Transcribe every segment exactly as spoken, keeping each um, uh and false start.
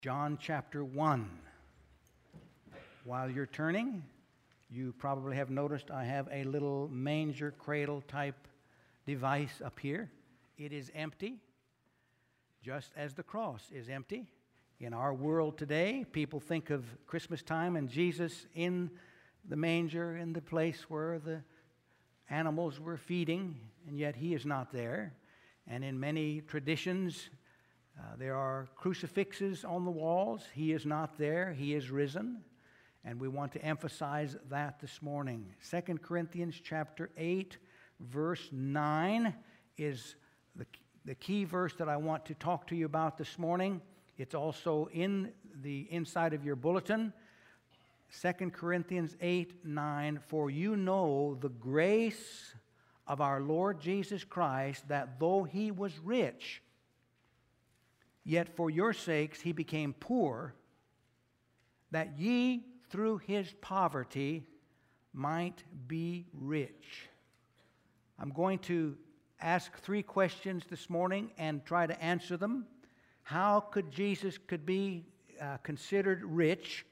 John chapter one. While you're turning, you probably have noticed I have a little manger cradle type device up here. It is empty, just as the cross is empty. In our world today, people think of Christmas time and Jesus in the manger, in the place where the animals were feeding, and yet he is not there. And in many traditions, uh, there are crucifixes on the walls. He is not there. He is risen. And we want to emphasize that this morning. Second Corinthians chapter eight, verse nine is the, the key verse that I want to talk to you about this morning. It's also in the inside of your bulletin. Second Corinthians eight, nine, for you know the grace of our Lord Jesus Christ, that though he was rich, yet for your sakes he became poor, that ye through his poverty might be rich. I'm going to ask three questions this morning and try to answer them. How could Jesus could be uh, considered rich?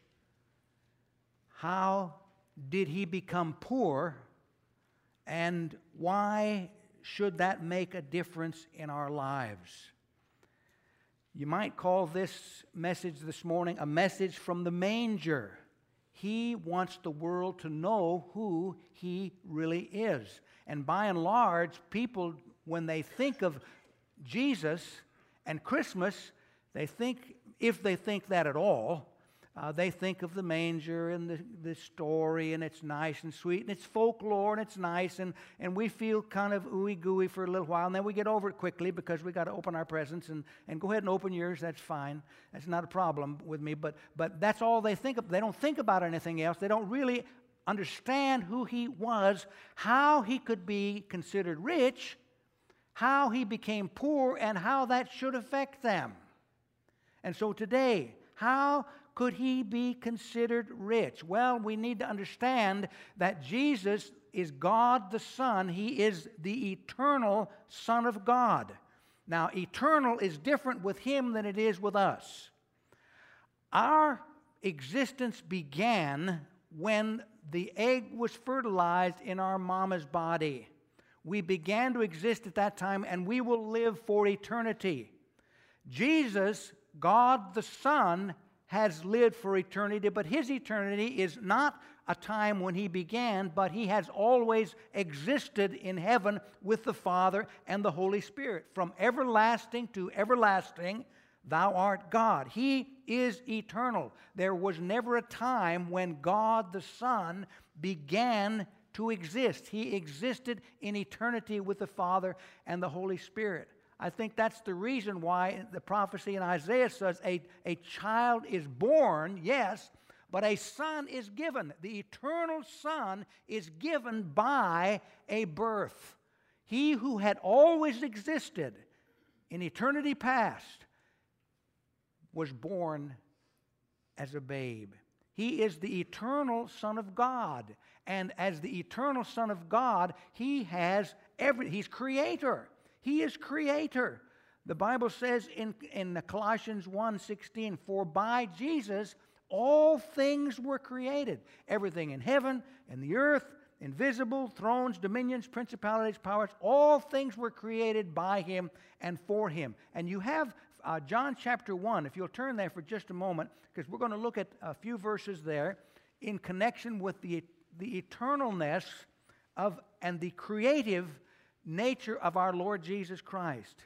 How did he become poor? And why should that make a difference in our lives? You might call this message this morning a message from the manger. He wants the world to know who he really is. And by and large, people, when they think of Jesus and Christmas, they think, if they think that at all, uh, they think of the manger and the, the story, and it's nice and sweet, and it's folklore, and it's nice, and, and we feel kind of ooey-gooey for a little while, and then we get over it quickly because we got to open our presents, and, and go ahead and open yours, that's fine. That's not a problem with me, but, but that's all they think of. They don't think about anything else. They don't really understand who he was, how he could be considered rich, how he became poor, and how that should affect them. And so today, how could he be considered rich? Well, we need to understand that Jesus is God the Son. He is the eternal Son of God. Now, eternal is different with him than it is with us. Our existence began when the egg was fertilized in our mama's body. We began to exist at that time, and we will live for eternity. Jesus, God the Son, has lived for eternity, but his eternity is not a time when he began, but he has always existed in heaven with the Father and the Holy Spirit. From everlasting to everlasting, thou art God. He is eternal. There was never a time when God the Son began to exist. He existed in eternity with the Father and the Holy Spirit. I think that's the reason why the prophecy in Isaiah says a, a child is born, yes, but a son is given. The eternal Son is given by a birth. He who had always existed in eternity past was born as a babe. He is the eternal Son of God. And as the eternal Son of God, he has every, he's creator. He is creator. The Bible says in, in Colossians one sixteen, for by Jesus all things were created. Everything in heaven and the earth, invisible, thrones, dominions, principalities, powers, all things were created by him and for him. And you have uh, John chapter one, if you'll turn there for just a moment, because we're going to look at a few verses there in connection with the, the eternalness of and the creative nature of our Lord Jesus Christ.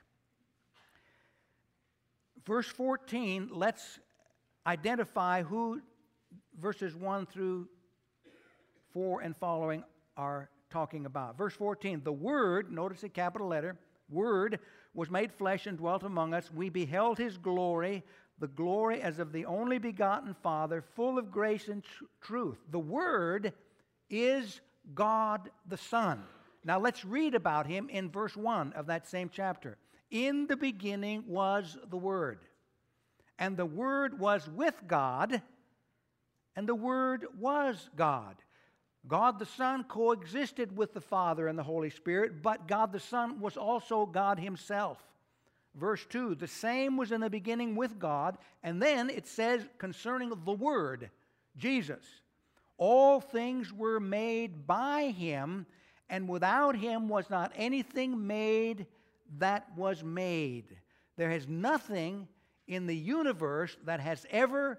Verse fourteen, let's identify who verses one through four and following are talking about. Verse fourteen, the Word, notice the capital letter, Word was made flesh and dwelt among us. We beheld his glory, the glory as of the only begotten Father, full of grace and tr- truth. The Word is God the Son. Now let's read about him in verse one of that same chapter. In the beginning was the Word, and the Word was with God, and the Word was God. God the Son coexisted with the Father and the Holy Spirit, but God the Son was also God himself. Verse two, the same was in the beginning with God. And then it says concerning the Word, Jesus, all things were made by him, and without him was not anything made that was made. There is nothing in the universe that has ever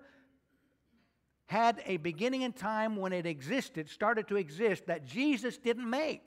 had a beginning in time when it existed, started to exist, that Jesus didn't make.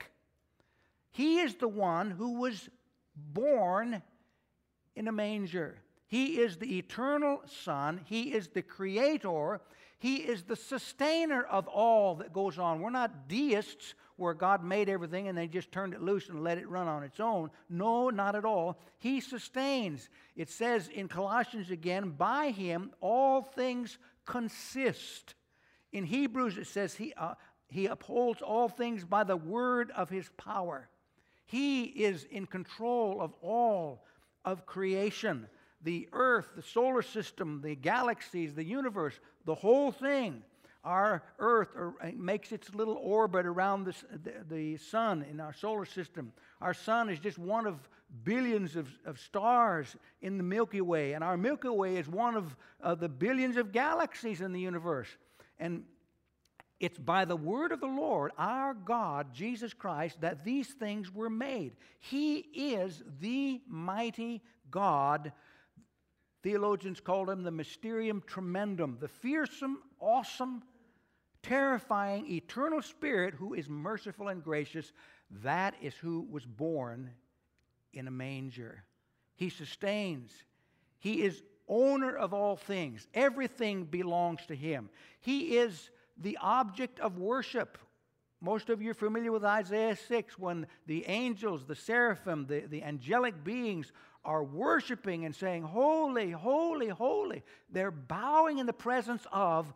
He is the one who was born in a manger. He is the eternal Son. He is the Creator. He is the sustainer of all that goes on. We're not deists where God made everything and they just turned it loose and let it run on its own. No, not at all. He sustains. It says in Colossians again, by him all things consist. In Hebrews it says he, uh, he upholds all things by the word of his power. He is in control of all of creation. The earth, the solar system, the galaxies, the universe, the whole thing. Our earth makes its little orbit around the, the, the sun in our solar system. Our sun is just one of billions of, of stars in the Milky Way. And our Milky Way is one of uh, the billions of galaxies in the universe. And it's by the word of the Lord, our God, Jesus Christ, that these things were made. He is the mighty God. Theologians call him the Mysterium Tremendum, the fearsome, awesome, terrifying, eternal Spirit who is merciful and gracious. That is who was born in a manger. He sustains. He is owner of all things. Everything belongs to him. He is the object of worship. Most of you are familiar with Isaiah six, when the angels, the seraphim, the, the angelic beings are worshiping and saying, holy, holy, holy. They're bowing in the presence of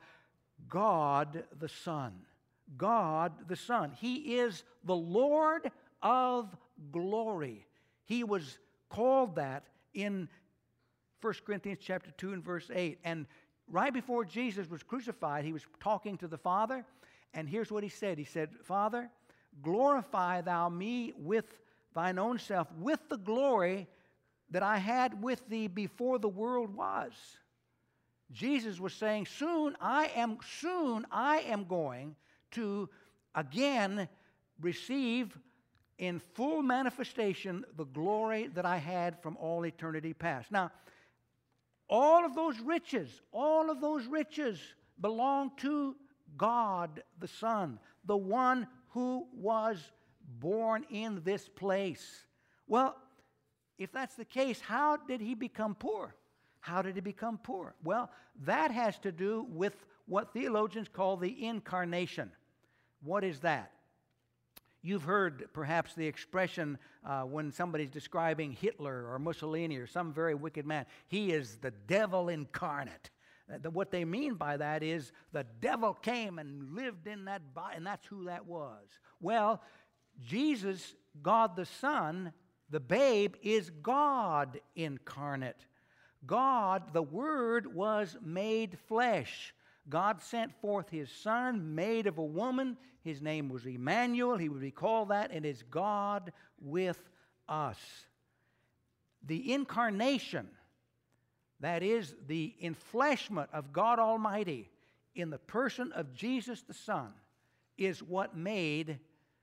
God the Son. God the Son. He is the Lord of glory. He was called that in First Corinthians chapter two and verse eight. And right before Jesus was crucified, he was talking to the Father. And here's what he said. He said, Father, glorify thou me with thine own self, with the glory that I had with thee before the world was. Jesus was saying, soon I am, soon I am going to again receive in full manifestation the glory that I had from all eternity past. Now, all of those riches, all of those riches belong to God the Son, the one who was born in this place. Well, if that's the case, how did he become poor? How did he become poor? Well, that has to do with what theologians call the incarnation. What is that? You've heard perhaps the expression uh, when somebody's describing Hitler or Mussolini or some very wicked man, he is the devil incarnate. Uh, what they mean by that is the devil came and lived in that body, and that's who that was. Well, Jesus, God the Son, the babe, is God incarnate. God, the Word, was made flesh. God sent forth his Son, made of a woman. His name was Emmanuel. He would be called that, and is God with us. The incarnation, that is the enfleshment of God Almighty in the person of Jesus the Son, is what made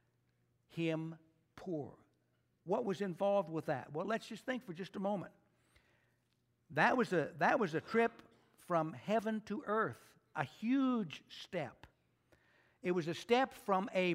him poor. What was involved with that? Well, let's just think for just a moment. That was a, that was a trip from heaven to earth, a huge step. It was a step from a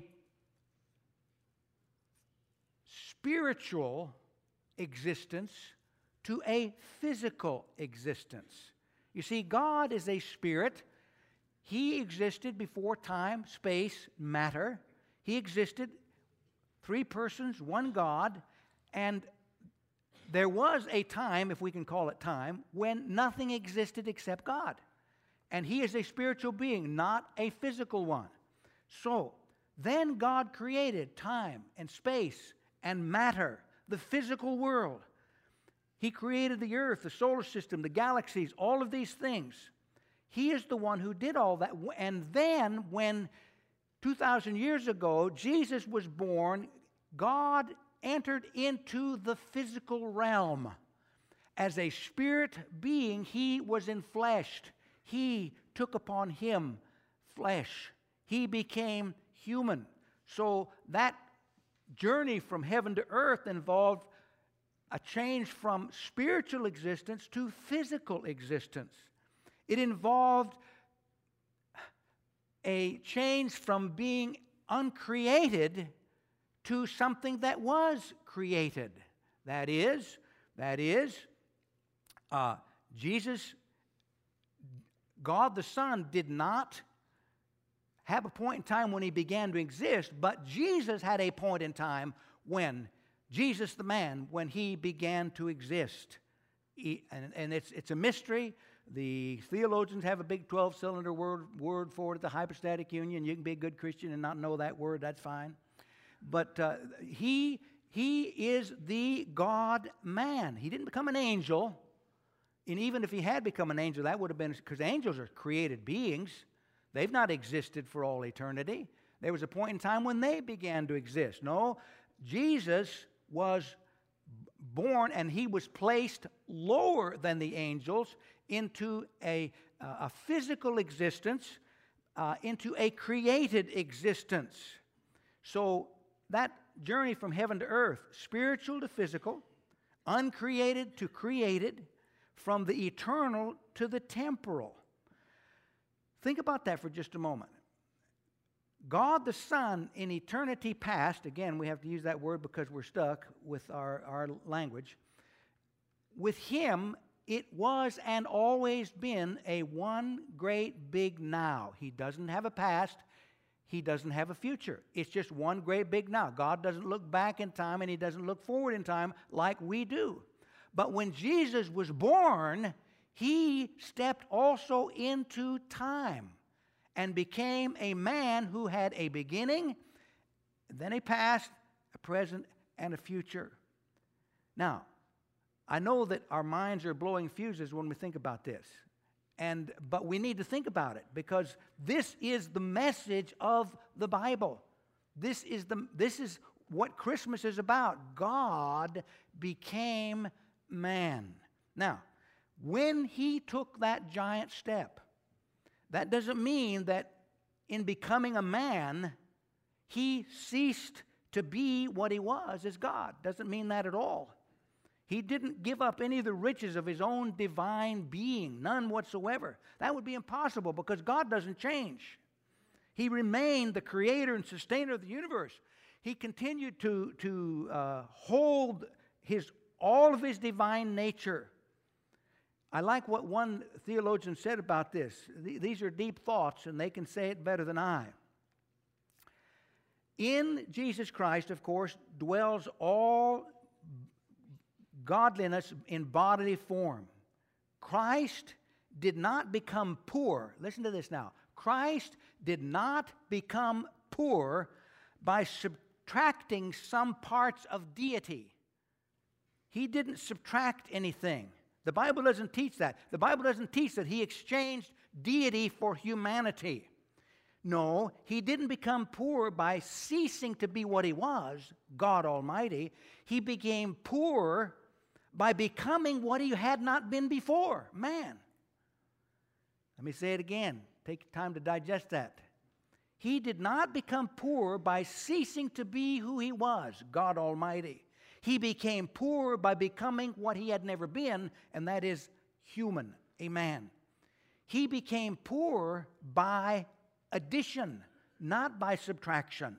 spiritual existence to a physical existence. You see, God is a spirit. He existed before time, space, matter. He existed, three persons, one God, and there was a time, if we can call it time, when nothing existed except God. And he is a spiritual being, not a physical one. So, then God created time and space and matter, the physical world. He created the earth, the solar system, the galaxies, all of these things. He is the one who did all that. And then, when two thousand years ago, Jesus was born, God entered into the physical realm. As a spirit being, he was enfleshed. He took upon him flesh. He became human. So that journey from heaven to earth involved a change from spiritual existence to physical existence. It involved a change from being uncreated to something that was created. That is, that is, uh, Jesus, God the Son, did not have a point in time when he began to exist, but Jesus had a point in time when, Jesus the man, when he began to exist. He, and and it's, it's a mystery. The theologians have a big twelve-cylinder word, word for it, the hypostatic union. You can be a good Christian and not know that word, that's fine. But uh, he, he is the God-man. He didn't become an angel. And even if he had become an angel, that would have been, because angels are created beings. They've not existed for all eternity. There was a point in time when they began to exist. No, Jesus was born and he was placed lower than the angels into a, uh, a physical existence, uh, into a created existence. So that journey from heaven to earth, spiritual to physical, uncreated to created, from the eternal to the temporal. Think about that for just a moment. God the Son in eternity past, again, we have to use that word because we're stuck with our, our language. With him, it was and always been a one great big now. He doesn't have a past. He doesn't have a future. It's just one great big now. God doesn't look back in time and he doesn't look forward in time like we do. But when Jesus was born, he stepped also into time and became a man who had a beginning, then a past, a present, and a future. Now, I know that our minds are blowing fuses when we think about this, and but we need to think about it because this is the message of the Bible. This is the this is what Christmas is about. God became man. Now, when he took that giant step, that doesn't mean that in becoming a man, he ceased to be what he was as God. Doesn't mean that at all. He didn't give up any of the riches of his own divine being, none whatsoever. That would be impossible because God doesn't change. He remained the creator and sustainer of the universe. He continued to, to uh, hold his all of his divine nature. I like what one theologian said about this. These are deep thoughts, and they can say it better than I. In Jesus Christ, of course, dwells all godliness in bodily form. Christ did not become poor. Listen to this now. Christ did not become poor by subtracting some parts of deity. He didn't subtract anything. The Bible doesn't teach that. The Bible doesn't teach that he exchanged deity for humanity. No, he didn't become poor by ceasing to be what he was, God Almighty. He became poor by becoming what he had not been before, man. Let me say it again. Take time to digest that. He did not become poor by ceasing to be who he was, God Almighty. He became poor by becoming what he had never been, and that is human, a man. He became poor by addition, not by subtraction.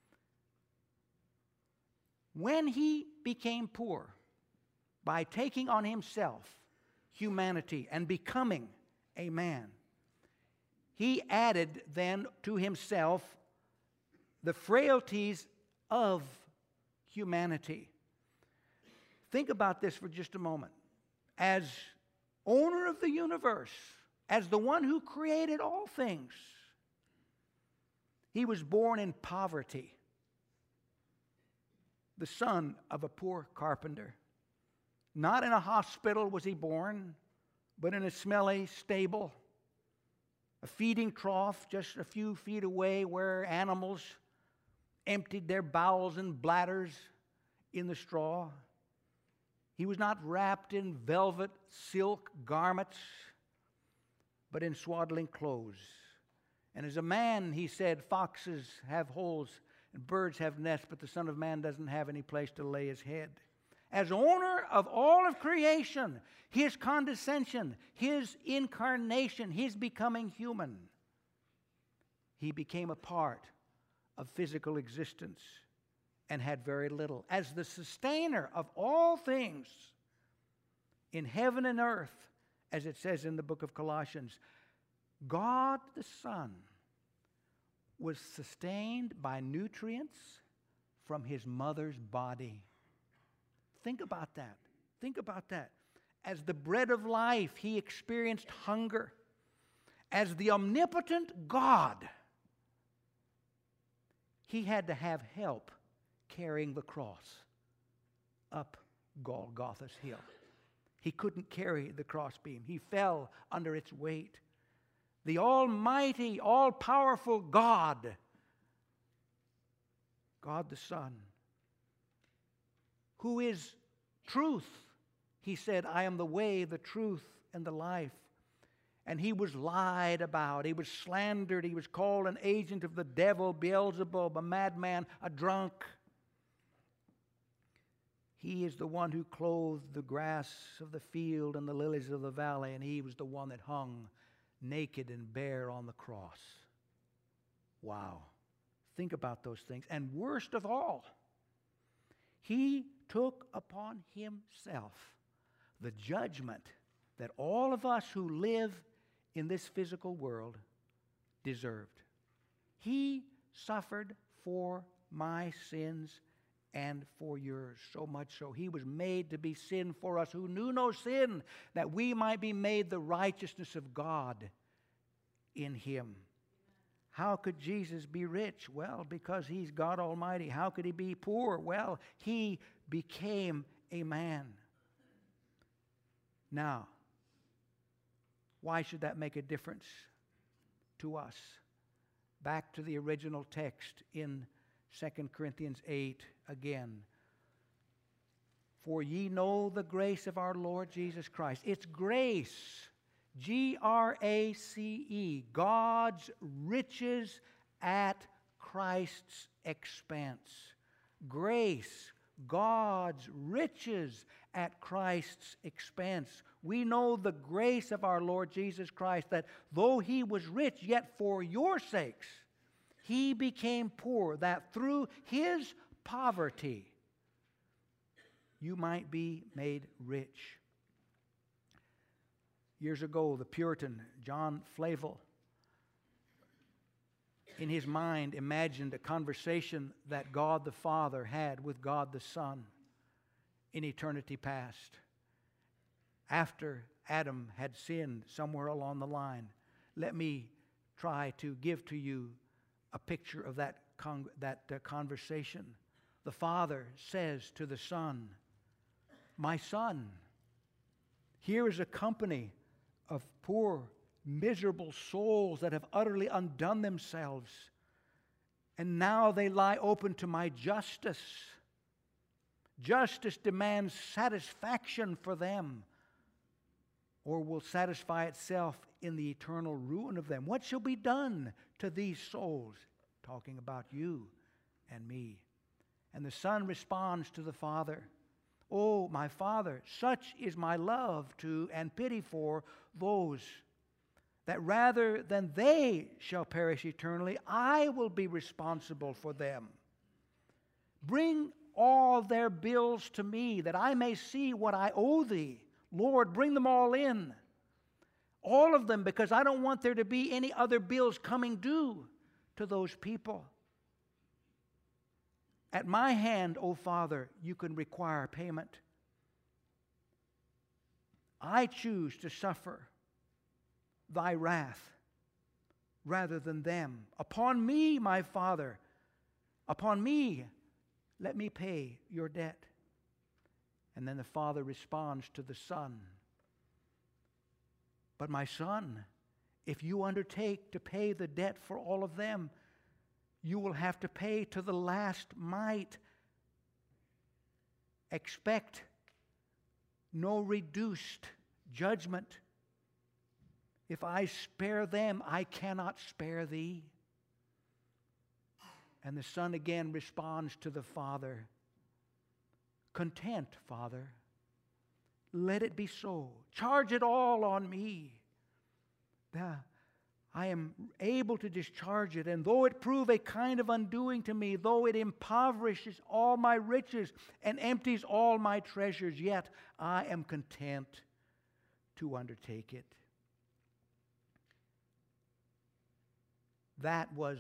When he became poor, by taking on himself humanity and becoming a man, he added then to himself the frailties of humanity. Think about this for just a moment. As owner of the universe, as the one who created all things, he was born in poverty, the son of a poor carpenter. Not in a hospital was he born, but in a smelly stable, a feeding trough just a few feet away where animals emptied their bowels and bladders in the straw. He was not wrapped in velvet silk garments, but in swaddling clothes. And as a man, he said, foxes have holes and birds have nests, but the Son of Man doesn't have any place to lay his head. As owner of all of creation, his condescension, his incarnation, his becoming human, he became a part of physical existence and had very little. As the sustainer of all things in heaven and earth, as it says in the book of Colossians, God the Son was sustained by nutrients from his mother's body. Think about that. Think about that. As the bread of life, he experienced hunger. As the omnipotent God, he had to have help carrying the cross up Golgotha's hill. He couldn't carry the crossbeam. He fell under its weight. The almighty, all-powerful God, God the Son, who is truth. He said, I am the way, the truth, and the life. And he was lied about. He was slandered. He was called an agent of the devil, Beelzebub, a madman, a drunk. He is the one who clothed the grass of the field and the lilies of the valley, and he was the one that hung naked and bare on the cross. Wow. Think about those things. And worst of all, he took upon himself the judgment that all of us who live in this physical world deserved. He suffered for my sins and for yours, so much so he was made to be sin for us who knew no sin, that we might be made the righteousness of God in him. How could Jesus be rich? Well, because he's God Almighty. How could he be poor? Well, he became a man. Now, why should that make a difference to us? Back to the original text in Second Corinthians eight again. For ye know the grace of our Lord Jesus Christ. It's grace. G R A C E. God's riches at Christ's expense. Grace. God's riches at Christ's expense. We know the grace of our Lord Jesus Christ, that though he was rich, yet for your sakes he became poor, that through his poverty you might be made rich. Years ago, the Puritan John Flavel, in his mind, imagined a conversation that God the Father had with God the Son in eternity past, after Adam had sinned somewhere along the line. Let me try to give to you a picture of that, con- that uh, conversation. The Father says to the Son, my Son, here is a company of poor, miserable souls that have utterly undone themselves, and now they lie open to my justice. Justice demands satisfaction for them, or will satisfy itself in the eternal ruin of them. What shall be done to these souls? Talking about you and me. And the Son responds to the Father, oh, my Father, such is my love to and pity for those, that rather than they shall perish eternally, I will be responsible for them. Bring all their bills to me, that I may see what I owe thee. Lord, bring them all in. All of them, because I don't want there to be any other bills coming due to those people. At my hand, O Father, you can require payment. I choose to suffer thy wrath rather than them. Upon me, my Father, upon me, let me pay your debt. And then the Father responds to the Son, but my Son, if you undertake to pay the debt for all of them, you will have to pay to the last mite. Expect no reduced judgment. If I spare them, I cannot spare thee. And the Son again responds to the Father, content, Father, let it be so. Charge it all on me. The, I am able to discharge it, and though it prove a kind of undoing to me, though it impoverishes all my riches and empties all my treasures, yet I am content to undertake it. That was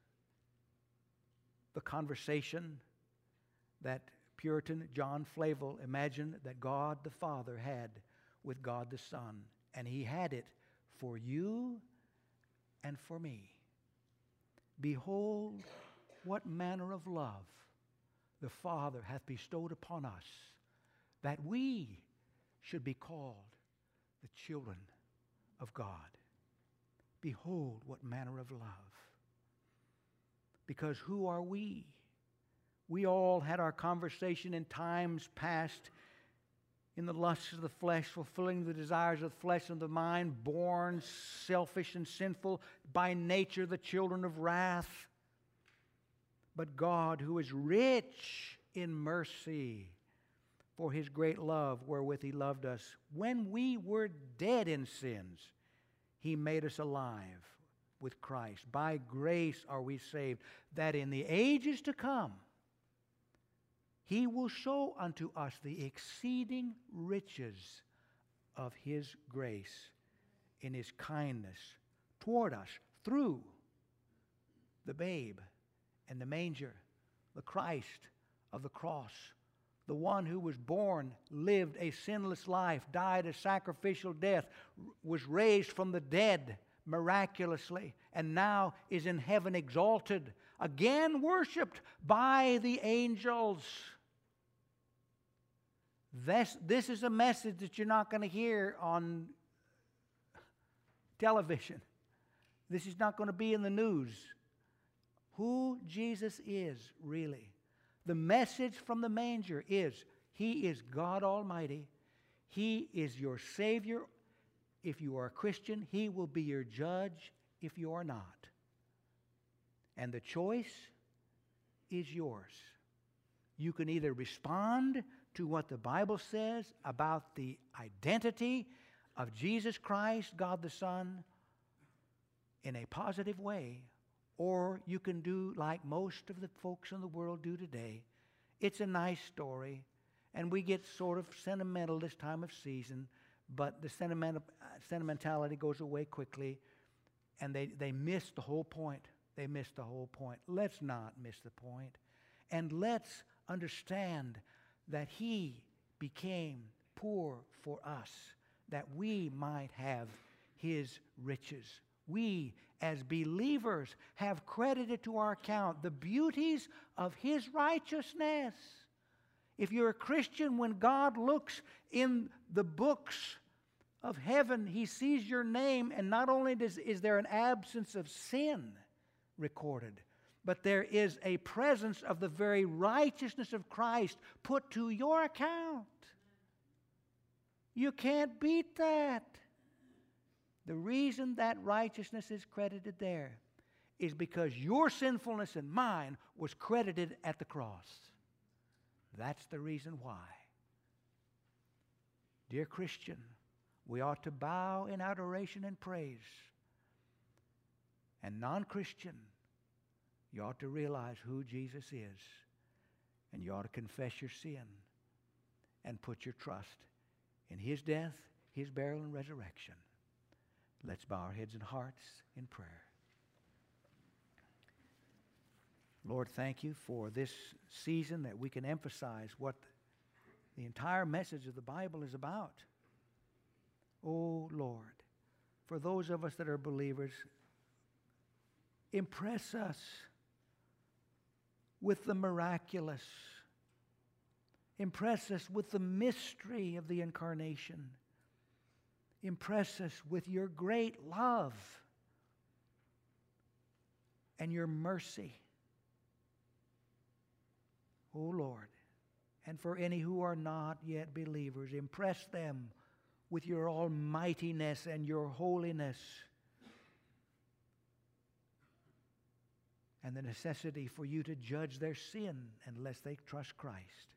the conversation that Puritan John Flavel imagined that God the Father had with God the Son, and He had it for you and for me. Behold, what manner of love the Father hath bestowed upon us, that we should be called the children of God. Behold, what manner of love. Because who are we? We all had our conversation in times past in the lusts of the flesh, fulfilling the desires of the flesh and the mind, born selfish and sinful, by nature the children of wrath. But God, who is rich in mercy, for His great love wherewith He loved us, when we were dead in sins, He made us alive with Christ. By grace are we saved, that in the ages to come He will show unto us the exceeding riches of His grace in His kindness toward us through the babe and the manger, the Christ of the cross, the one who was born, lived a sinless life, died a sacrificial death, was raised from the dead miraculously, and now is in heaven exalted, again worshiped by the angels. This, this is a message that you're not going to hear on television. This is not going to be in the news. Who Jesus is, really. The message from the manger is, He is God Almighty. He is your Savior. If you are a Christian, He will be your judge if you are not. And the choice is yours. You can either respond to what the Bible says about the identity of Jesus Christ, God the Son, in a positive way, or you can do like most of the folks in the world do today. It's a nice story, and we get sort of sentimental this time of season, but the sentimental, sentimentality goes away quickly, and they, they miss the whole point. They miss the whole point. Let's not miss the point, and let's understand that He became poor for us, that we might have His riches. We, as believers, have credited to our account the beauties of His righteousness. If you're a Christian, when God looks in the books of heaven, He sees your name, and not only does, is there an absence of sin recorded, but there is a presence of the very righteousness of Christ put to your account. You can't beat that. The reason that righteousness is credited there is because your sinfulness and mine was credited at the cross. That's the reason why. Dear Christian, we ought to bow in adoration and praise. And non-Christian, you ought to realize who Jesus is, and you ought to confess your sin and put your trust in His death, His burial, and resurrection. Let's bow our heads and hearts in prayer. Lord, thank You for this season that we can emphasize what the entire message of the Bible is about. Oh, Lord, for those of us that are believers, impress us with the miraculous. Impress us with the mystery of the incarnation. Impress us with Your great love and Your mercy. Oh Lord, And for any who are not yet believers, impress them with your almightiness and your holiness and the necessity for you to judge their sin unless they trust Christ.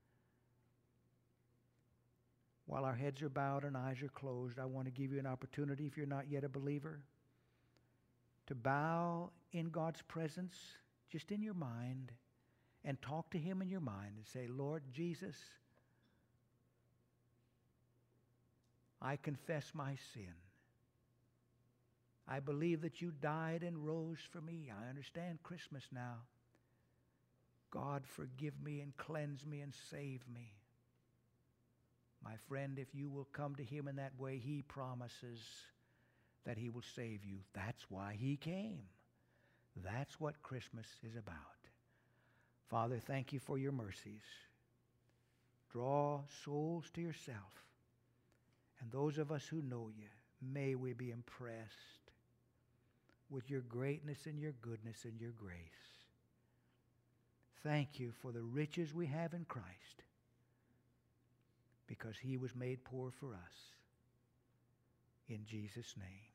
While our heads are bowed and eyes are closed, I want to give you an opportunity, if you're not yet a believer, to bow in God's presence, just in your mind, and talk to Him in your mind and say, Lord Jesus, I confess my sin. I believe that you died and rose for me. I understand Christmas now. God, forgive me and cleanse me and save me. My friend, if you will come to Him in that way, He promises that He will save you. That's why He came. That's what Christmas is about. Father, thank you for your mercies. Draw souls to yourself. And those of us who know you, may we be impressed with your greatness and your goodness and your grace. Thank you for the riches we have in Christ, because He was made poor for us. In Jesus' name.